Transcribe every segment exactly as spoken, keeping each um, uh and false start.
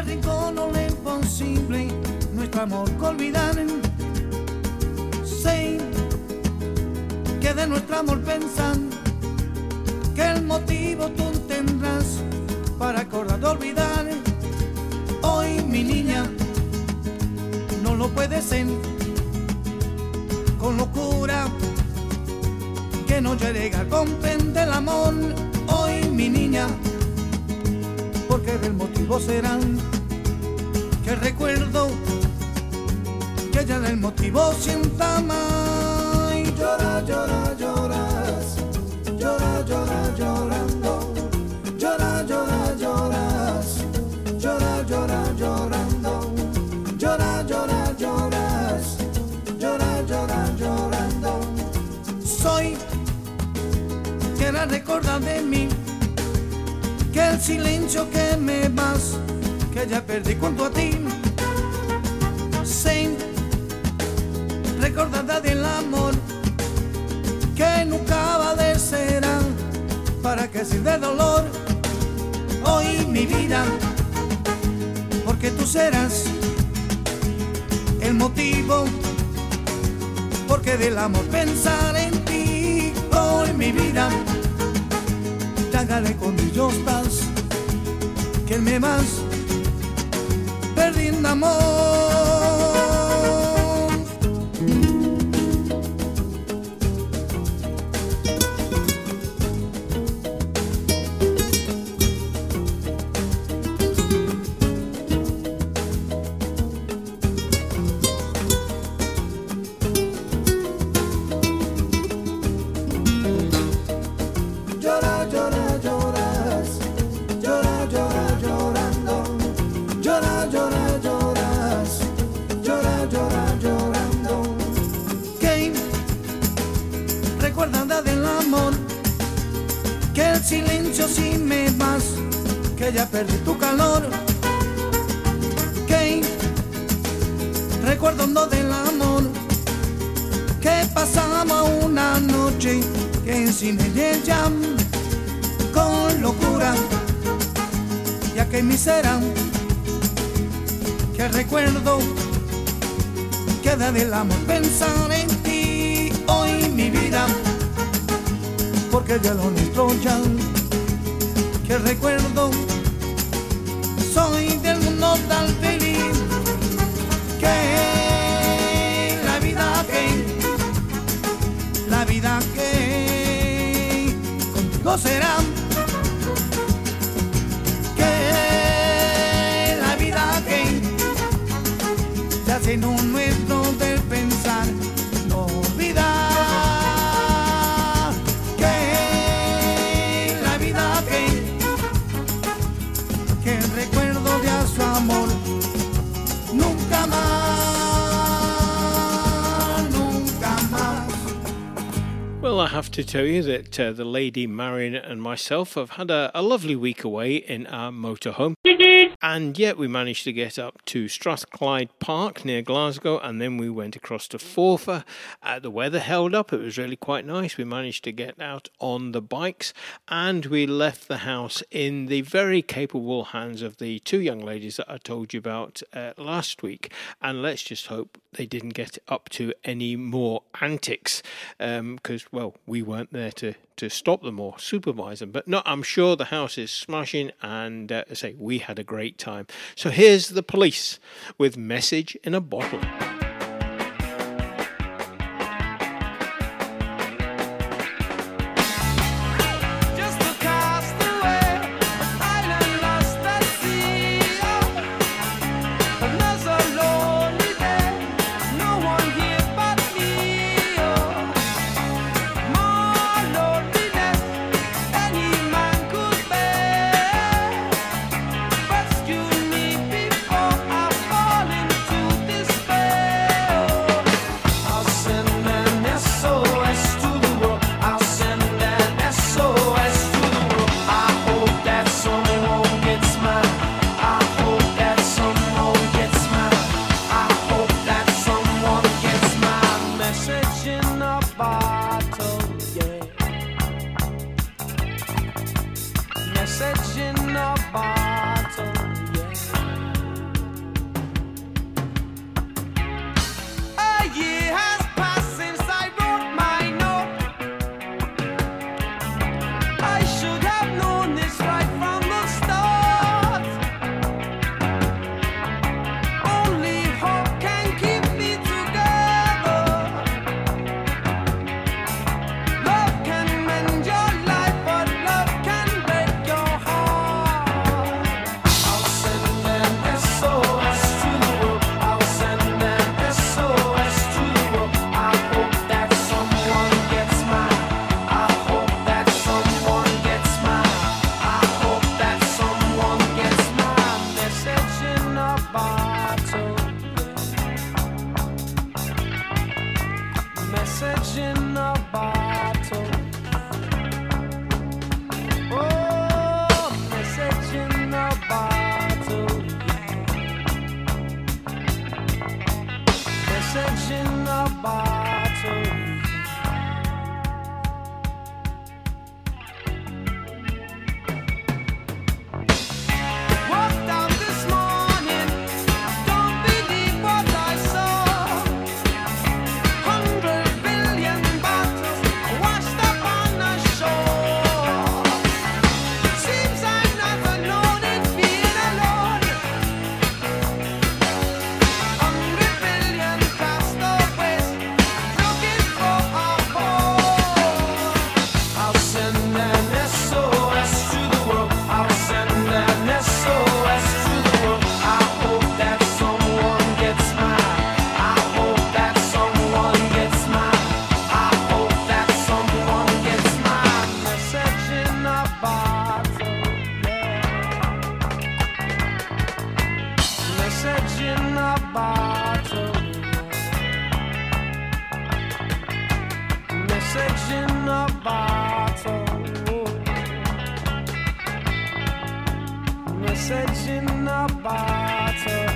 rincón no le es posible nuestro amor que olvidar. Sé que de nuestro amor pensan que el motivo tú tendrás para acordar de olvidar. Hoy mi niña no lo puede ser, con locura que no llega a comprender el amor. Hoy mi niña, porque del motivo serán que recuerdo que ella del motivo sienta más. Y llora, llora, lloras, llora, llora, llorando, llora, llora, lloras, llora, llora, llorando, llora, llora, lloras, llora, llora, llorando. Soy que la recordar de mí, que el silencio que me vas, que ya perdí junto a ti. Sé recordada del amor que nunca va a descerá, para que sin de dolor hoy mi vida, porque tú serás el motivo, porque del amor pensar en ti. Hoy mi vida, chágale con Dios vas, que me vas perdiendo amor. Silencio si me vas, que ya perdí tu calor. Que recordando del amor que pasamos una noche, que en cine ella con locura, ya que mi será que recuerdo queda del amor pensar en ti. Hoy mi vida, porque ya lo nuestro ya, que recuerdo, soy del mundo tan feliz, que la vida que, la vida que contigo será, que la vida que ya se no nuestro del pensar, no olvidar. Amor, nunca más, nunca más. Well, I have to tell you that uh, the lady Marion and myself have had a, a lovely week away in our motorhome. And yet we managed to get up to Strathclyde Park near Glasgow, and then we went across to Forfar. Uh, the weather held up. It was really quite nice. We managed to get out on the bikes, and we left the house in the very capable hands of the two young ladies that I told you about uh, last week. And let's just hope they didn't get up to any more antics, because, um, well, we weren't there to to stop them or supervise them. But no, I'm sure the house is smashing, and uh, I say we had a great time. So here's the Police with Message in a Bottle. Rescue me before I fall into despair. message in a bottle. Walked out this morning, don't believe what I saw. Hundred billion bottles washed up on the shore. Seems I never known it being alone. Hundred billion castaways looking for a home. I'll send an S O S to the world. I'll send an S O S to the world. I hope that someone gets mine. I hope that someone gets mine. I hope that someone gets mine. Message in a bottle, yeah. Message in a bottle. Message in a bottle. Message in a bottle.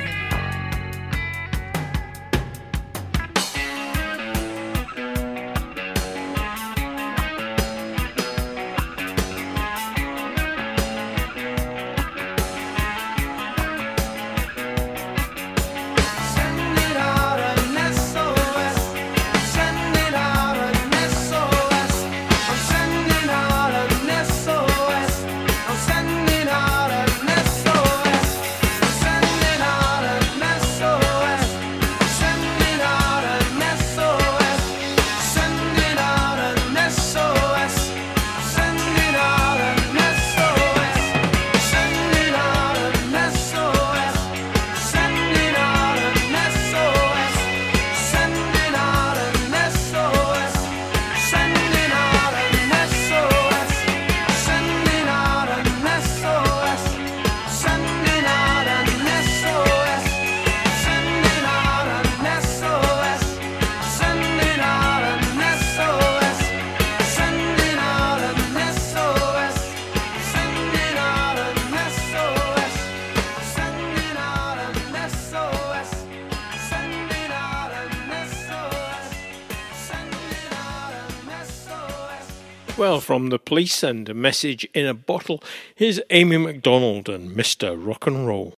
Send it out an S O S. Send it out an S O S. I'm sending out an S O S. I'm sending out an S O S. Sending out an S O S. Sending out an S O S. Sending out an S O S. Sending out an S O S. Sending out an S O S. Sending out an S O S. Sending out an S O S. Sending out an S O S. Sending out an S O S. Sending out an S O S. Sending out an S O S. Sending out an S O S. Sending out an S O S. Sending out an S O S. Sending out an S O S. Sending out an S O S. Sending out an S O S. Well, from the Police and a Message in a Bottle, here's Amy MacDonald and Mister Rock and Roll.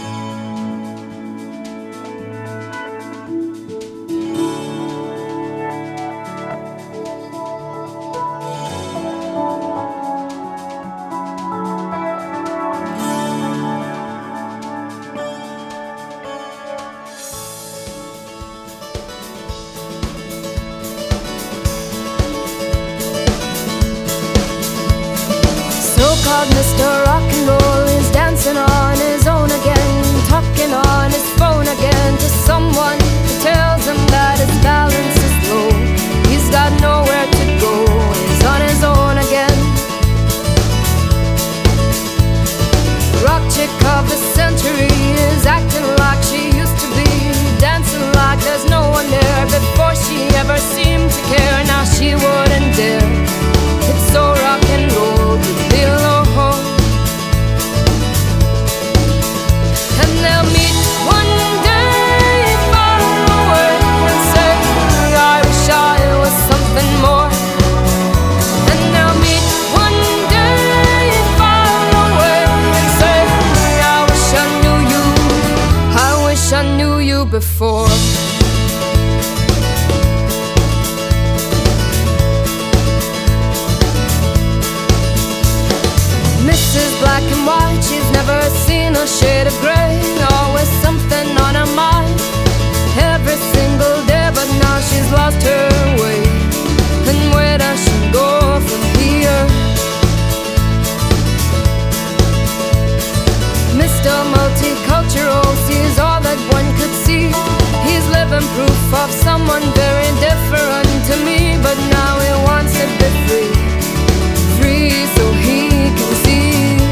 So-called Mister Rock and Roll is dancing on his own again, talking on his phone again to someone who tells him that his balance is low. He's got nowhere to go, he's on his own again. Rock chick of the century is acting like she used to be, dancing like there's no one there. Before she ever seemed to care, now she wouldn't dare. It's so rock and roll to be alone. And they'll meet one day far away and say, I wish I was something more. And they'll meet one day far away and say, I wish I knew you, I wish I knew you before. Missus Black and White, she's never seen a shade of grey. Always something on her mind, every single day, but now she's lost her way. And where does she go from here? Mister Multicultural sees all that one could see. He's living proof of someone very different to me, but now he wants to be free, free so he can see.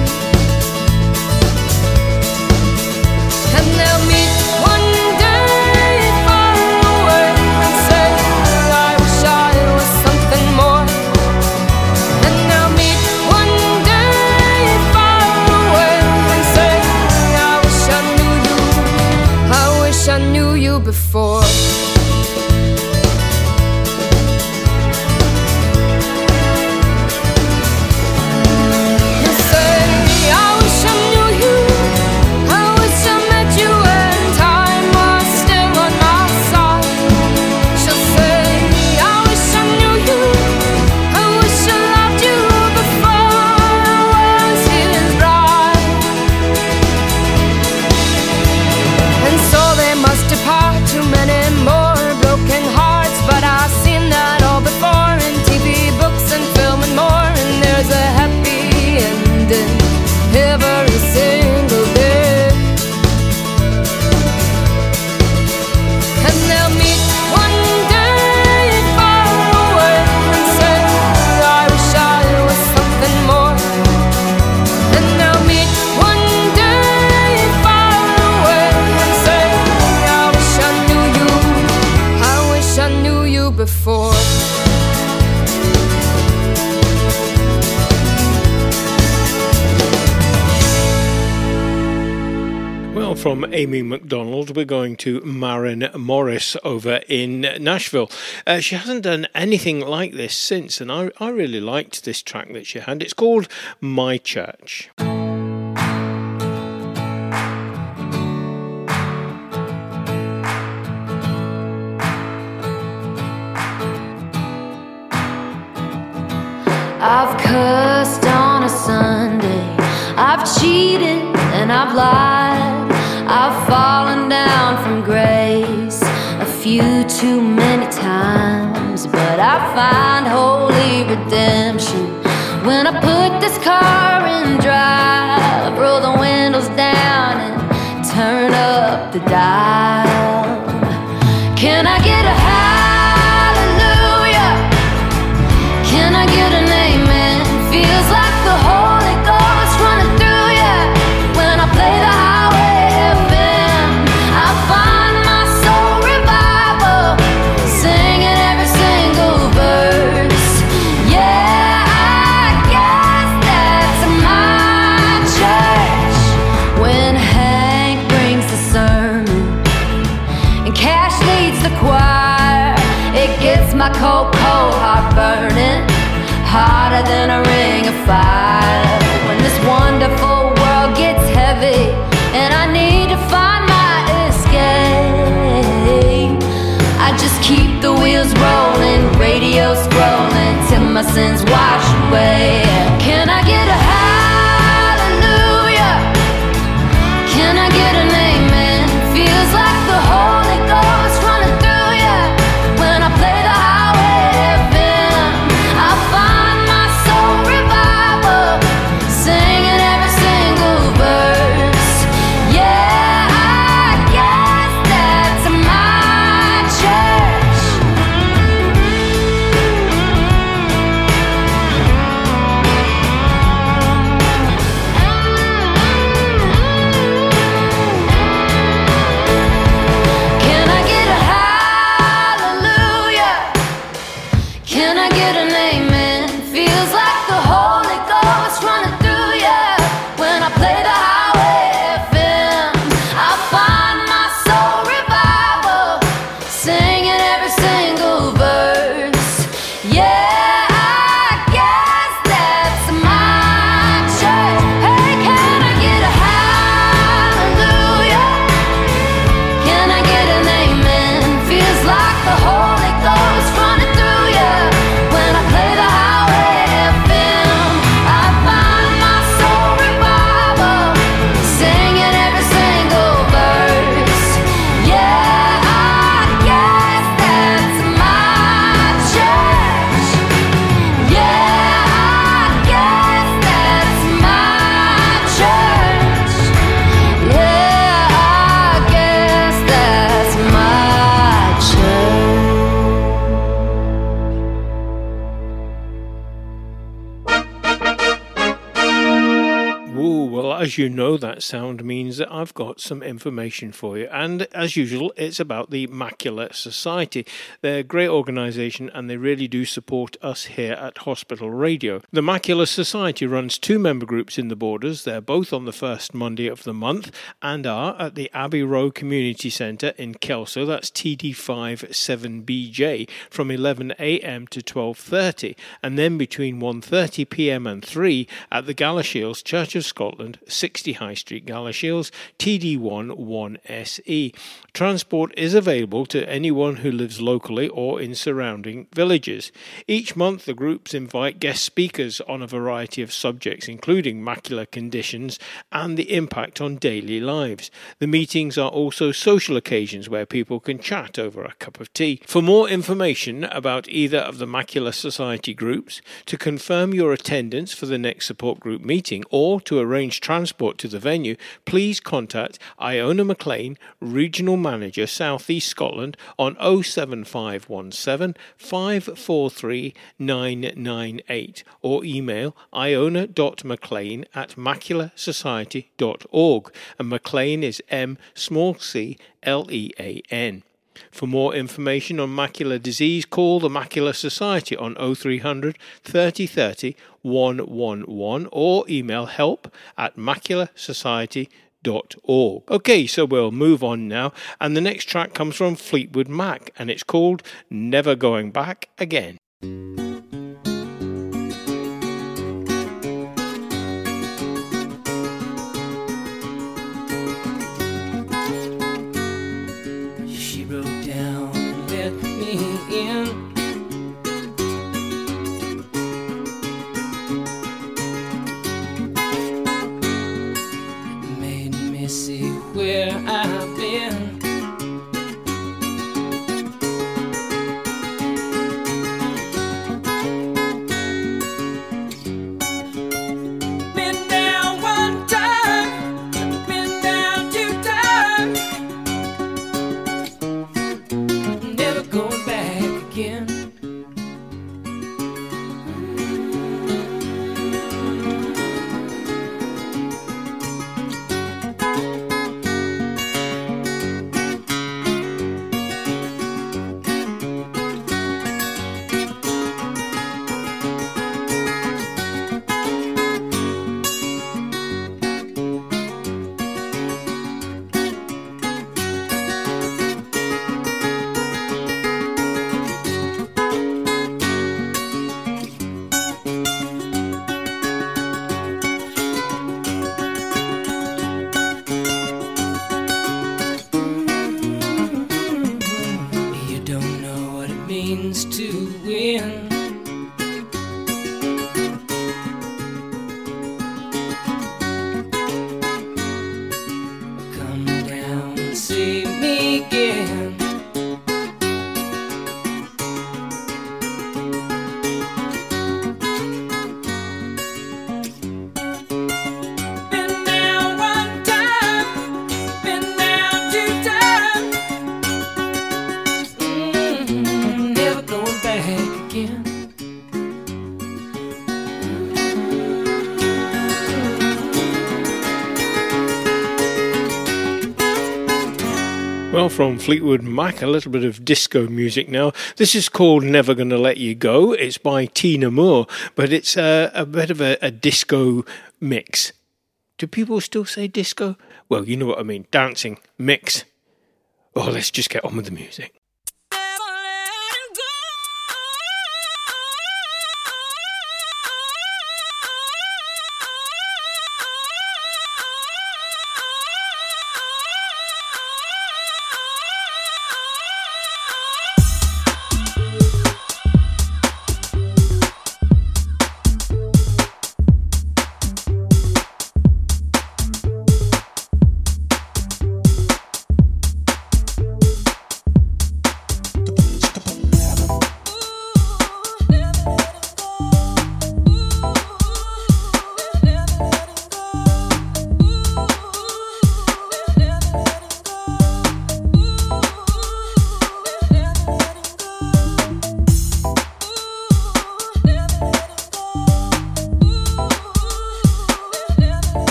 And they'll meet one day far away and say, I wish I was something more. And they'll meet one day far away and say, I wish I knew you, I wish I knew you before. From Amy McDonald, we're going to Maren Morris over in Nashville. Uh, she hasn't done anything like this since, and I, I really liked this track that she had. It's called My Church. I've cursed on a Sunday, I've cheated and I've lied, I've fallen down from grace a few too many times, but I find holy redemption when I put this car in drive, roll the windows down and turn up the dial. Can I get a hallelujah? Can I get an amen? Feels like the Holy Ghost running through ya when I play the highway F M. I find my soul revival, singing every single verse. Yeah, I guess that's my church. When Hank brings the sermon and Cash leads the choir, it gets my cold, cold heart burning, hotter than a ring of fire. When this wonderful world gets heavy and I need to find my escape, I just keep the wheels rolling, radio scrolling till my sins wash away. Can I get a hallelujah? Can I get an amen? Feels like the Holy Ghost running through ya when I play the highway F M. I find my soul revival, singing every single verse. Yeah, I guess that's my church. Can I get a hallelujah? Can I get an amen? Feels like the Holy Ghost running through ya when I play the highway F M. I find my soul revival, singing every single verse. Yeah, I guess that's my church. Hey, can I get a hallelujah? Can I get an amen? Feels like the Holy Ghost running through ya when I play the highway F M. I find my soul revival, singing every single verse. Yeah, I guess that's my church. Yeah, I guess that's my church. Yeah, I guess that's my church. as you know, that sound means that I've got some information for you. And as usual, it's about the Macular Society. They're a great organisation and they really do support us here at Hospital Radio. The Macular Society runs two member groups in the Borders. They're both on the first Monday of the month and are at the Abbey Road Community Centre in Kelso. That's T D five seven B J from eleven a m to twelve thirty, and then between one thirty p m and three at the Galashiels Church of Scotland, sixty High Street, Galashiels, T D one one S E. Transport is available to anyone who lives locally or in surrounding villages. Each month the groups invite guest speakers on a variety of subjects, including macular conditions and the impact on daily lives. The meetings are also social occasions where people can chat over a cup of tea. For more information about either of the Macular Society groups, to confirm your attendance for the next support group meeting, or to arrange transport to the venue, please contact Iona McLean, Regional Manager, South East Scotland, on oh seven five one seven, five four three, nine nine eight or email iona dot mclean at macular society dot org, and McLean is M small c L E A N. For more information on macular disease, call the Macular Society on oh three hundred, thirty thirty, one one one or email help at macular society dot org. Okay, so we'll move on now, and the next track comes from Fleetwood Mac and it's called Never Going Back Again. I've been. Been down one time, been down two times, never going back again. Well, from Fleetwood Mac, a little bit of disco music now. This is called Never Gonna Let You Go. It's by Tina Moore, but it's a, a bit of a, a disco mix. Do people still say disco? Well, you know what I mean. Dancing, mix. Oh, let's just get on with the music.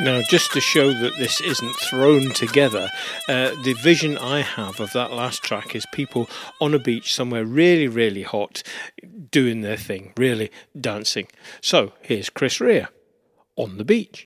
Now, just to show that this isn't thrown together, uh, the vision I have of that last track is people on a beach somewhere really, really hot, doing their thing, really dancing. So, here's Chris Rea, On the Beach.